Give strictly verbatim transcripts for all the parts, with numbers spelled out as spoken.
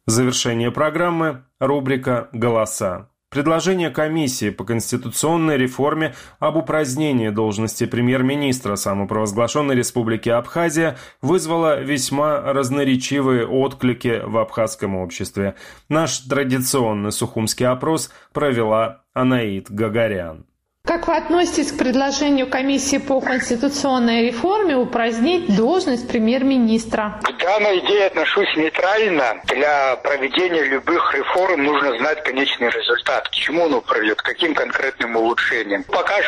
Завершение программы – рубрика «Голоса». Предложение комиссии по конституционной реформе об упразднении должности премьер-министра самопровозглашенной республики Абхазия вызвало весьма разноречивые отклики в абхазском обществе. Наш традиционный сухумский опрос провела Анаид Гагарян. Как вы относитесь к предложению комиссии по конституционной реформе упразднить должность премьер-министра? К данной идее отношусь нейтрально. Для проведения любых реформ нужно знать конечный результат. К чему он приведет, к каким конкретным улучшениям. Пока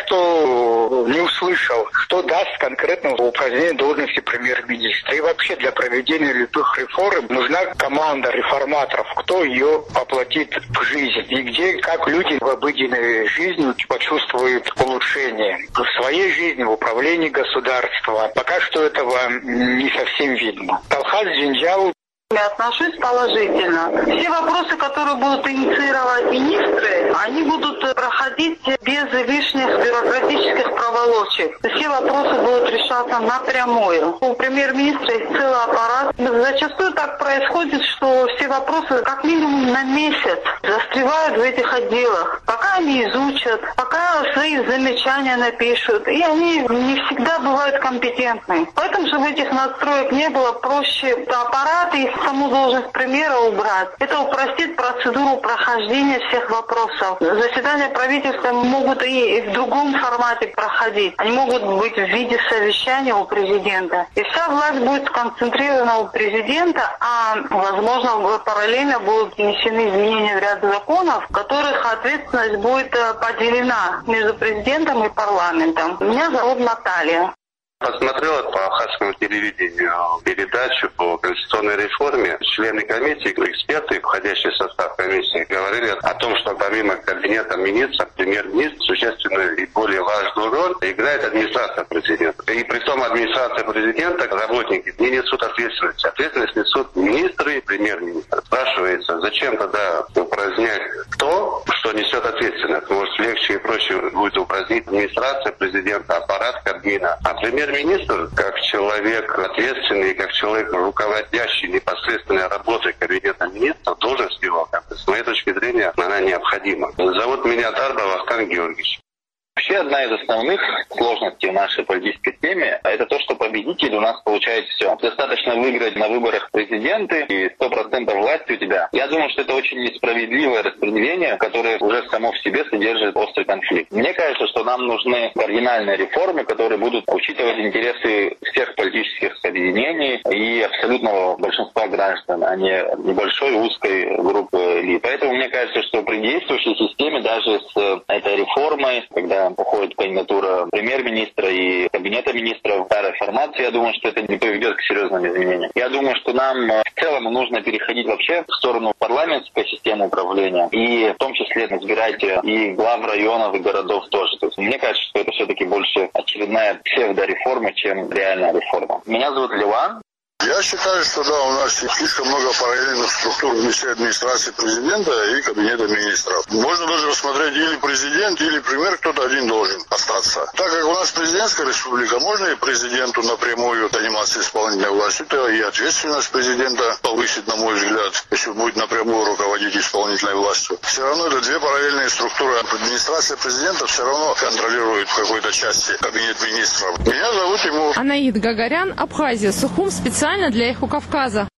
что не услышал, что даст конкретно упразднение должности премьер-министра. И вообще для проведения любых реформ нужна команда реформаторов, кто ее воплотит в жизнь. И где, как люди в обыденной жизни почувствуют улучшение в своей жизни, в управлении государством. Пока что этого не совсем видно. Талхаз Джинджал. Я отношусь положительно. Все вопросы, которые будут инициировать министры, они будут проходить без лишних бюрократических проволочек. Все вопросы будут решаться напрямую. У премьер-министра есть целый аппарат. Зачастую так происходит, что все вопросы как минимум на месяц застревают в этих отделах. Пока они изучат, пока свои замечания напишут. И они не всегда бывают компетентны. Поэтому, чтобы этих настроек не было, проще аппарат и саму должность премьера убрать. Это упростит процедуру прохождения всех вопросов. Заседания правительства могут и в другом формате проходить. Они могут быть в виде совещания у президента. И вся власть будет сконцентрирована у президента, а, возможно, параллельно будут внесены изменения в ряд законов, в которых ответственность будет поделена между президентом и парламентом. Меня зовут Наталья. Посмотрела по абхазскому телевидению передачу по конституционной реформе. Члены комиссии, эксперты, входящие в состав комиссии, говорили о том, что помимо кабинета министров, премьер-министр существенную и более важную роль играет администрация президента. И при том администрация президента, работники не несут ответственность. Ответственность несут министры и премьер-министр. Спрашивается, зачем тогда упразднять то, что несет ответственность? Может, легче и проще будет упразднить администрация президента, аппарат Кабмина. А премьер-министр, как человек ответственный, как человек, руководящий непосредственной работой кабинета министров, должность его, с моей точки зрения, она необходима. Зовут меня Тарба Вахтанг Георгиевич. Вообще, одна из основных сложностей в нашей политической теме – это то, что победитель у нас получает все. Достаточно выиграть на выборах президента и сто процентов власти у тебя. Я думаю, что это очень несправедливое распределение, которое уже само в себе содержит острый конфликт. Мне кажется, что нам нужны кардинальные реформы, которые будут учитывать интересы всех политических объединений и абсолютного большинства граждан, а не небольшой узкой группы элит. Поэтому мне кажется, что при действующей системе, даже с этой реформой, когда уходит кандидатура премьер-министра и кабинета министров в старой формации, я думаю, что это не приведет к серьезным изменениям. Я думаю, что нам в целом нужно переходить вообще в сторону парламентской системы управления и в том числе избирать и глав районов, и городов тоже. То есть мне кажется, что это все-таки больше очередная псевдореформа, чем реальная реформа. Меня зовут Леван. Я считаю, что да, у нас слишком много параллельных структур внутри администрации президента и кабинета министров. Можно даже рассмотреть или президент, или премьер, кто-то один должен остаться. Так как у нас президентская республика, можно и президенту напрямую заниматься исполнительной властью, то и ответственность президента повысит, на мой взгляд, если будет напрямую руководить исполнительной властью. Все равно это две параллельные структуры. Администрация президента все равно контролирует в какой-то части кабинет министров. Меня зовут ему Анаид Гагарян, Абхазия, Сухум, специально для Эхо Кавказа.